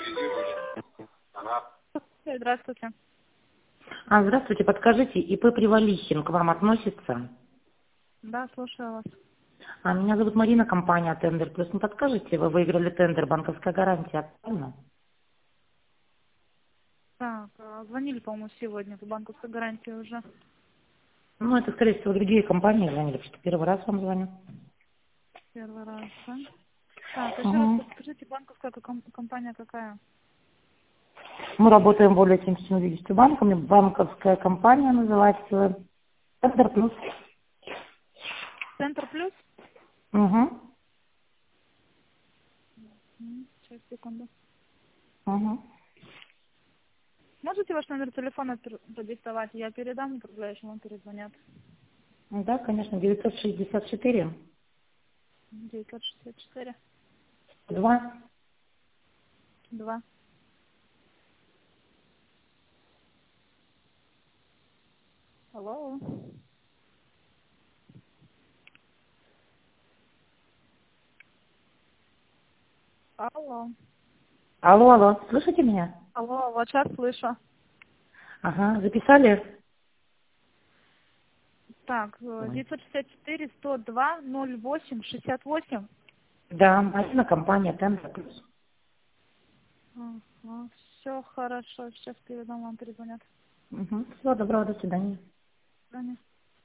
Здравствуйте. Здравствуйте, подскажите, ИП Привалихин к вам относится? Да, слушаю вас. Меня зовут Марина, компания Тендер Плюс. Не подскажете, вы выиграли тендер «Банковская гарантия», правильно? Так, звонили, по-моему, сегодня по банковской гарантии уже. Ну, это, скорее всего, другие компании звонили, потому что первый раз вам звоню. Первый раз, да? Так, еще раз Мгм. подскажите, банковская компания какая? Мы работаем более чем с 70 банками. Банковская компания называется Тендер Плюс. Центр плюс? Угу. Сейчас, секунду. Угу. Можете ваш номер телефона продиктовать? Я передам управляющему, он перезвонят. Да, конечно, 964 964 2. 2. Алло. Алло. Алло, алло, слышите меня? Алло, вот сейчас слышу. Ага, записали? Так, Ой. 964 102 08 68. Да, Марина, компания Тендер Плюс. Ага, все хорошо, сейчас передам, вам перезвонят. Угу. Всего доброго, до свидания. До свидания.